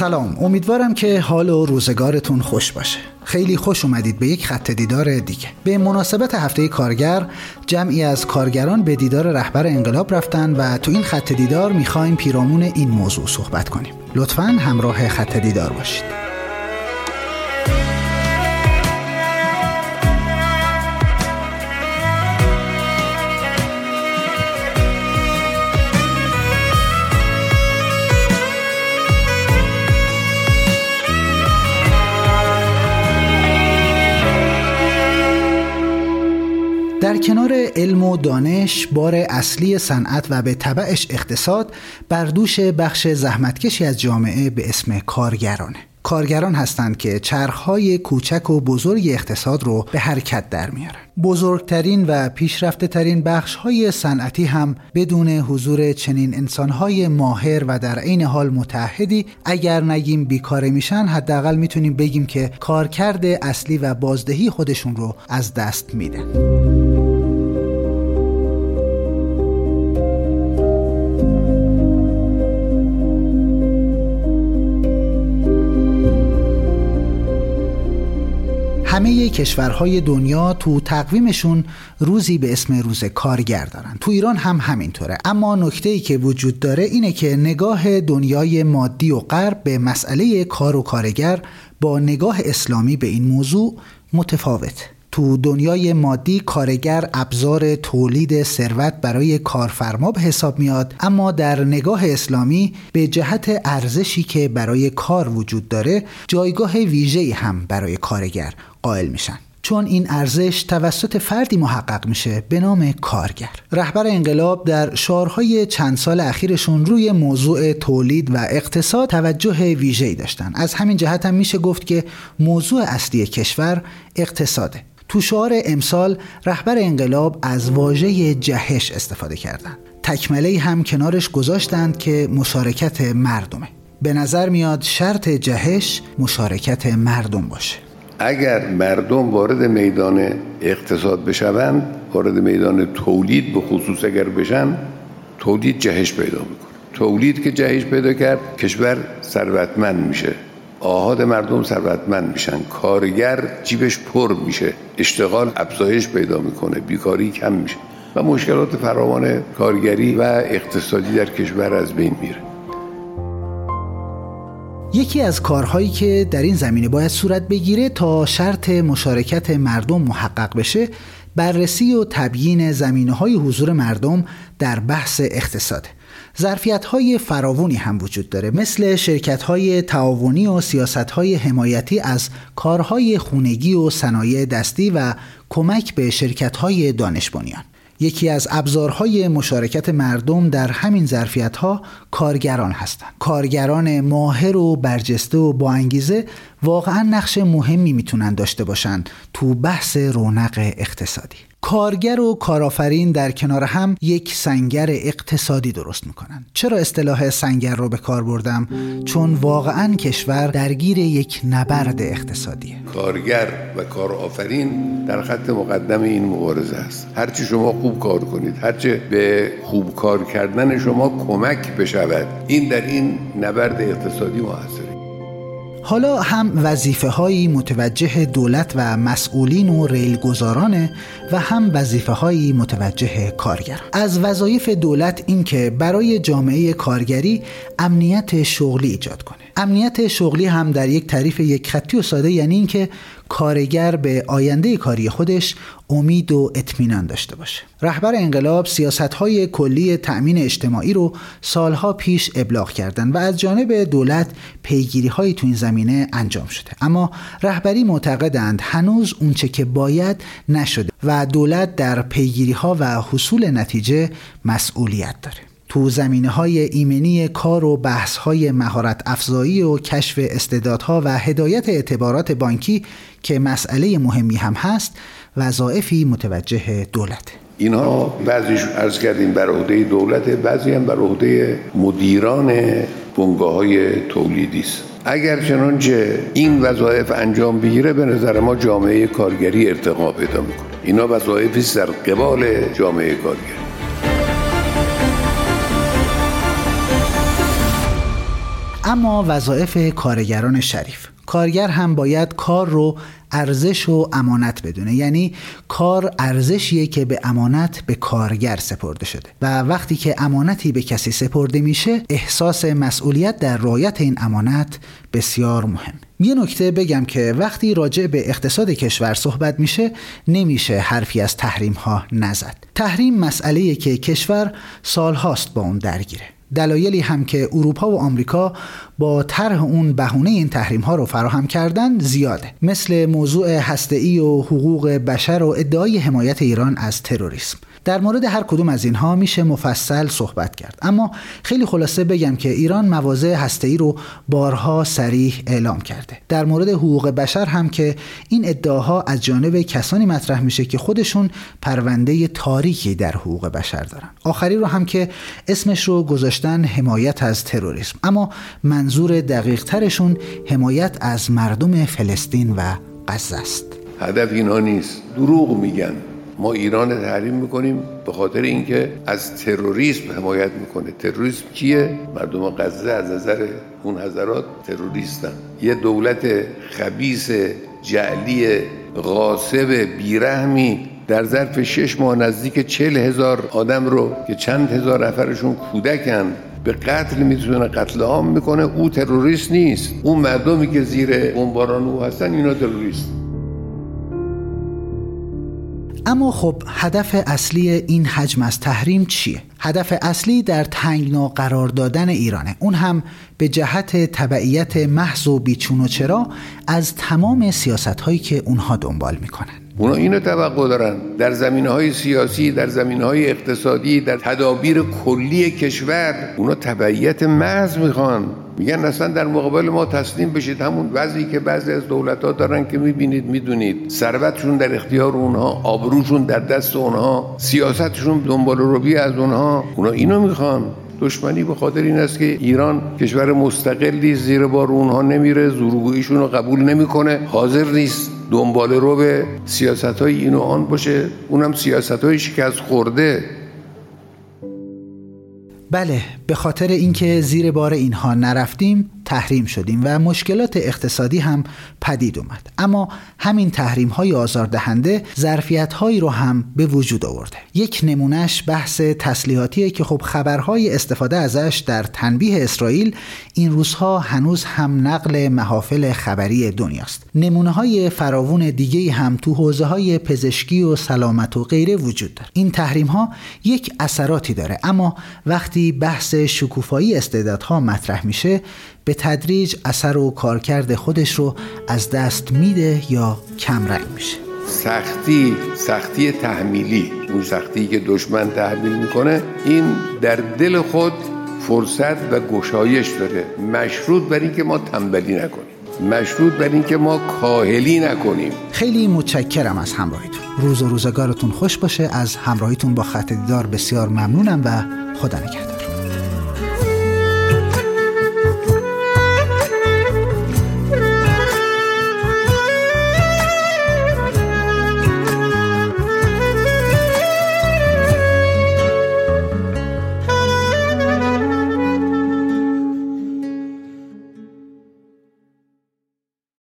سلام، امیدوارم که حال و روزگارتون خوش باشه. خیلی خوش اومدید به یک خط دیدار دیگه. به مناسبت هفته کارگر جمعی از کارگران به دیدار رهبر انقلاب رفتن و تو این خط دیدار میخوایم پیرامون این موضوع صحبت کنیم. لطفاً همراه خط دیدار باشید. در کنار علم و دانش، بار اصلی صنعت و به تبعش اقتصاد بر دوش بخش زحمتکشی از جامعه به اسم کارگرانه. کارگران هستند که چرخهای کوچک و بزرگ اقتصاد رو به حرکت در میارن. بزرگترین و پیشرفته ترین بخشهای صنعتی هم بدون حضور چنین انسانهای ماهر و در عین حال متعهدی اگر نگیم بیکاره میشن، حداقل میتونیم بگیم که کارکرد اصلی و بازدهی خودشون رو از دست میدن. همه کشورهای دنیا تو تقویمشون روزی به اسم روز کارگر دارن. تو ایران هم همینطوره. اما نکته‌ای که وجود داره اینه که نگاه دنیای مادی و غرب به مسئله کار و کارگر با نگاه اسلامی به این موضوع متفاوت. تو دنیای مادی کارگر ابزار تولید ثروت برای کارفرما به حساب میاد، اما در نگاه اسلامی به جهت ارزشی که برای کار وجود داره جایگاه ویژه‌ای هم برای کارگر قائل میشن، چون این ارزش توسط فردی محقق میشه به نام کارگر. رهبر انقلاب در شعارهای چند سال اخیرشون روی موضوع تولید و اقتصاد توجه ویژه‌ای داشتن. از همین جهت هم میشه گفت که موضوع اصلی کشور اقتصاده. تو شعار امسال رهبر انقلاب از واژه جهش استفاده کردن. تکمله‌ای هم کنارش گذاشتند که مشارکت مردمه. به نظر میاد شرط جهش مشارکت مردم باشه. اگر مردم وارد میدان اقتصاد بشوند، وارد میدان تولید به خصوص اگر بشن، تولید جهش پیدا میکنه. تولید که جهش پیدا کرد، کشور ثروتمند میشه، آحاد مردم ثروتمند میشن، کارگر جیبش پر میشه، اشتغال افزایش پیدا میکنه، بیکاری کم میشه و مشکلات فراوان کارگری و اقتصادی در کشور از بین میره. یکی از کارهایی که در این زمینه باید صورت بگیره تا شرط مشارکت مردم محقق بشه، بررسی و تبیین زمینه‌های حضور مردم در بحث اقتصاده. ظرفیت‌های فراوانی هم وجود داره، مثل شرکت‌های تعاونی و سیاست‌های حمایتی از کارهای خانگی و صنایع دستی و کمک به شرکت‌های دانش بنیان. یکی از ابزارهای مشارکت مردم در همین ظرفیت‌ها کارگران هستند. کارگران ماهر و برجسته و با انگیزه واقعاً نقش مهمی میتونن داشته باشن تو بحث رونق اقتصادی. کارگر و کارآفرین در کنار هم یک سنگر اقتصادی درست میکنن. چرا اصطلاح سنگر رو به کار بردم؟ چون واقعاً کشور درگیر یک نبرد اقتصادیه. کارگر و کارآفرین در خط مقدم این مبارزه است. هرچی شما خوب کار کنید، هرچی به خوب کار کردن شما کمک بشود، این در این نبرد اقتصادی موثره. حالا هم وظیفه‌هایی متوجه دولت و مسئولین و ریلگذارانه و هم وظیفه‌هایی متوجه کارگر. از وظایف دولت این که برای جامعه کارگری امنیت شغلی ایجاد کنه. امنیت شغلی هم در یک تعریف یک خطی و ساده یعنی این که کارگر به آینده کاری خودش امید و اطمینان داشته باشه. رهبر انقلاب سیاست‌های کلی تأمین اجتماعی رو سالها پیش ابلاغ کردن و از جانب دولت پیگیری‌هایی تو این زمینه انجام شده، اما رهبری معتقدند هنوز اونچه که باید نشده و دولت در پیگیری‌ها و حصول نتیجه مسئولیت داره. تو زمینه‌های ایمنی کار و بحث‌های مهارت افزایی و کشف استعدادها و هدایت اعتبارات بانکی که مسئله مهمی هم هست، وظایفی متوجه دولت. اینها بعضیش عرض کردیم بر عهده دولت، بعضی هم بر عهده مدیران بنگاه‌های تولیدی است. اگر چنانچه این وظایف انجام بگیره، به نظر ما جامعه کارگری ارتقا پیدا می‌کنه. اینا وظایفی است در قبال جامعه کارگری. اما وظایف کارگران شریف. کارگر هم باید کار رو ارزش و امانت بدونه، یعنی کار ارزشیه که به امانت به کارگر سپرده شده و وقتی که امانتی به کسی سپرده میشه احساس مسئولیت در رعایت این امانت بسیار مهم. یه نکته بگم که وقتی راجع به اقتصاد کشور صحبت میشه نمیشه حرفی از تحریم ها نزد. تحریم مسئله‌ایه که کشور سالهاست با اون درگیره. دلایلی هم که اروپا و آمریکا با طرح اون بهونه این تحریم ها رو فراهم کردن زیاده، مثل موضوع هسته‌ای و حقوق بشر و ادعای حمایت ایران از تروریسم. در مورد هر کدوم از اینها میشه مفصل صحبت کرد، اما خیلی خلاصه بگم که ایران مواضع هسته‌ای رو بارها صریح اعلام کرده. در مورد حقوق بشر هم که این ادعاها از جانب کسانی مطرح میشه که خودشون پرونده تاریکی در حقوق بشر دارن. آخری رو هم که اسمش رو گذاشتن حمایت از تروریسم، اما منظور دقیق ترشون حمایت از مردم فلسطین و غزه است. هدف اینا نیست، دروغ میگن. ما ایران تحریم میکنیم به خاطر اینکه از تروریسم حمایت میکنه. تروریسم کیه؟ مردم غزه از نظر اون حضرات تروریستن. یه دولت خبیث جعلی غاصب بیرحمی در ظرف 6 ماه نزدیک 40,000 آدم رو که چند هزار نفرشون کودکن به قتل میتونه قتل عام میکنه. او تروریست نیست. اون مردمی که زیر بمباران او هستن اینا تروریست. اما خب هدف اصلی این حجم از تحریم چیه؟ هدف اصلی در تنگنا قرار دادن ایرانه، اون هم به جهت تبعیت محض و بیچون و چرا از تمام سیاست‌هایی که اونها دنبال میکنن. اونا اینو توقع دارن در زمینه‌های سیاسی، در زمینه‌های اقتصادی، در تدابیر کلی کشور اونا تبعیت محض میخوان. میگن اصلا در مقابل ما تسلیم بشید. همون وضعی که بعضی از دولت‌ها دارن که میبینید میدونید، ثروتشون در اختیار اونها، آبروشون در دست اونها، سیاستشون دنبال روی از اونها. اونا اینو میخوان. دشمنی به خاطر این است که ایران کشور مستقلی زیر بار اونها نمیره، زورگوییشون رو قبول نمیکنه، حاضر نیست دنبال رو به سیاست‌های این و آن باشه، اونم سیاست‌های شکست خورده. بله، به خاطر اینکه زیر بار اینها نرفتیم تحریم شدیم و مشکلات اقتصادی هم پدید اومد. اما همین تحریم های آزاردهنده ظرفیت هایی رو هم به وجود آورده. یک نمونهش بحث تسلیحاتیه که خب خبرهای استفاده ازش در تنبیه اسرائیل این روزها هنوز هم نقل محافل خبری دنیاست. نمونه های فراوون دیگه هم تو حوزه های پزشکی و سلامت و غیره وجود داره. این تحریم ها یک اثراتی داره، اما وقتی بحث شکوفایی استعدادها مطرح میشه به تدریج اثر و کارکرد خودش رو از دست میده یا کمرنگ میشه. سختی تحمیلی، اون سختی که دشمن تحمیل میکنه، این در دل خود فرصت و گشایش داره، مشروط بر این که ما تنبلی نکنیم، مشروط بر این که ما کاهلی نکنیم. خیلی متشکرم از همراهیتون. روز و روزگارتون خوش باشه. از همراهیتون با خط دیدار بسیار ممنونم و خدا نگهدار.